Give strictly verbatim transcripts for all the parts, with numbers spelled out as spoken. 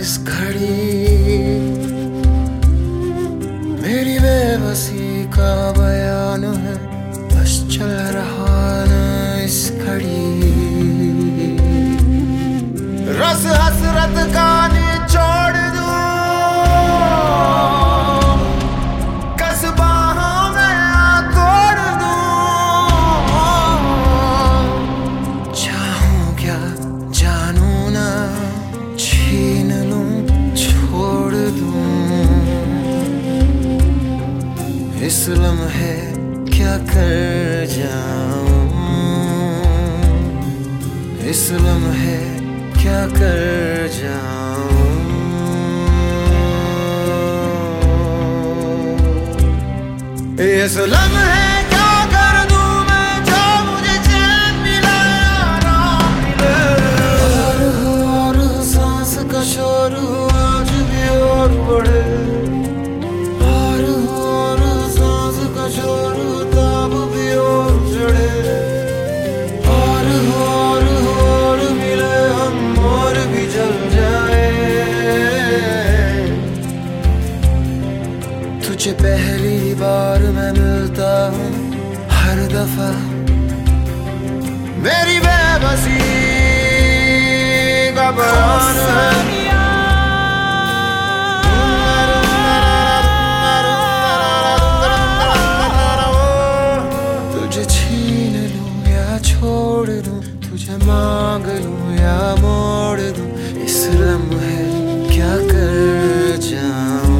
इस घड़ी मेरी बेबसी का बयान है, बस चल रहा न इस घड़ी। रस हसरत का निचोड़ दूं, कस बाहों में आ तोड़ दूं। चाहूं क्या जानू ना, छीन लूं छोड़ दूं। इस लम्हे क्या कर जाऊं, इस लम्हे क्या कर जाऊं। इस लम्हे क्या कर दूं मैं, जो मुझे चैन मिला आराम मिले। और हो और सांस का शोर हो आज भी और बढ़े। और हो और सांस का शोर हो ताब भी और चढ़े। और हो और हो और मिले हम और भी जल जाए। तुझे पहली बार मैं मिलता हूँ हर दफा, मेरी बेबसी का बयान है। तुझे छीन लूं या छोड़ दूं, तुझे मांग लूं या मोड़ दूं। इस लम्हे क्या कर जाऊं,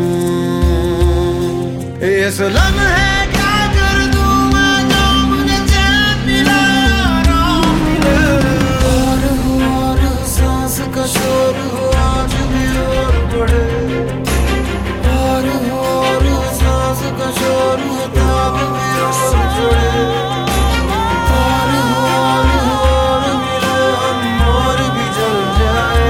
इस लम्हे क्या कर दूं मैं, जो मुझे चैन मिला आराम मिले। और हो और सांस का शोर हो आज भी और बढ़े। और हो और सांस का शोर हो ताब भी और चढ़े। और हो और हो और मिले हम और भी जल जाए।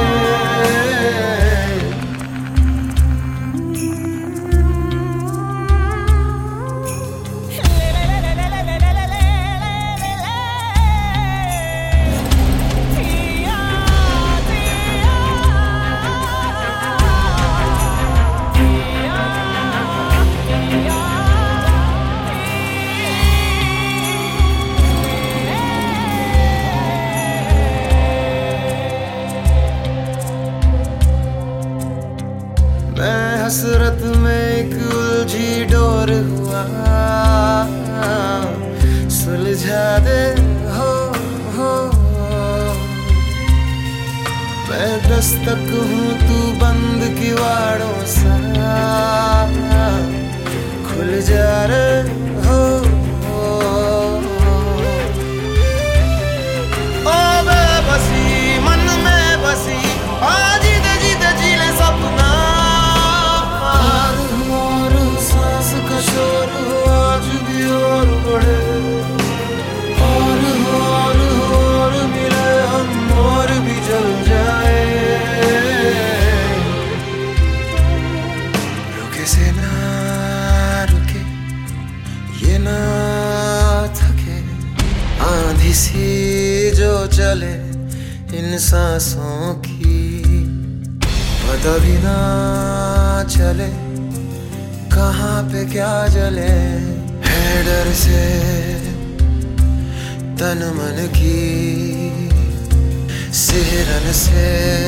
मैं हसरत में एक उलझी डोर हुआ, सुलझा दे हो हो। मैं दस्तक हूँ तू बंद किवाड़ों सा, खुल जा रे हो हो। ओ बेबसी मन में बसी, आज जीते जीते जी ले सपना। शोर हो आज भी और बढ़े। और हो और हो और मिले हम और भी जल जाए। रुके से ना रुके, ये ना थके। आंधी सी जो चले इन सांसों की, पता भी ना चले कहाँ पे क्या जले। है डर से तन मन की, सिहरन से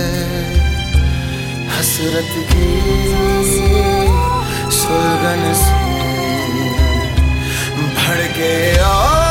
हसरत की, सुलगन से भड़के और